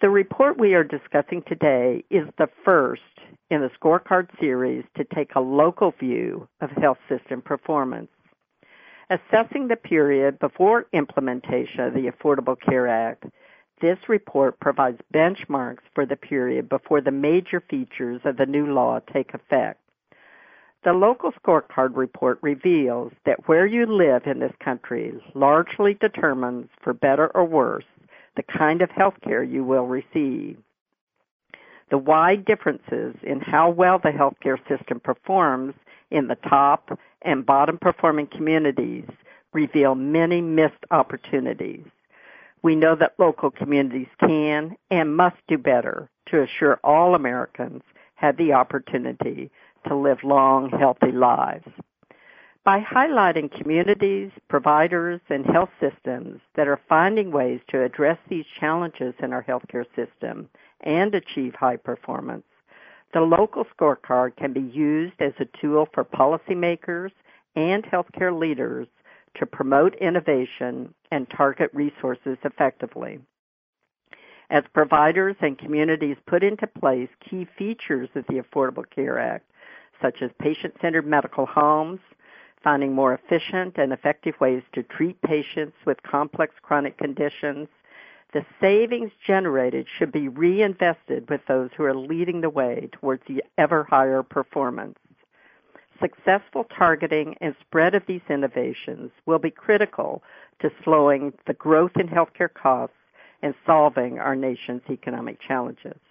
The report we are discussing today is the first in the scorecard series to take a local view of health system performance. Assessing the period before implementation of the Affordable Care Act, this report provides benchmarks for the period before the major features of the new law take effect. The local scorecard report reveals that where you live in this country largely determines, for better or worse, the kind of health care you will receive. The wide differences in how well the healthcare system performs in the top and bottom performing communities reveal many missed opportunities. We know that local communities can and must do better to assure all Americans have the opportunity to live long, healthy lives. By highlighting communities, providers, and health systems that are finding ways to address these challenges in our healthcare system and achieve high performance, the local scorecard can be used as a tool for policymakers and healthcare leaders to promote innovation and target resources effectively. As providers and communities put into place key features of the Affordable Care Act, such as patient-centered medical homes, finding more efficient and effective ways to treat patients with complex chronic conditions, the savings generated should be reinvested with those who are leading the way towards the ever higher performance. Successful targeting and spread of these innovations will be critical to slowing the growth in healthcare costs and solving our nation's economic challenges.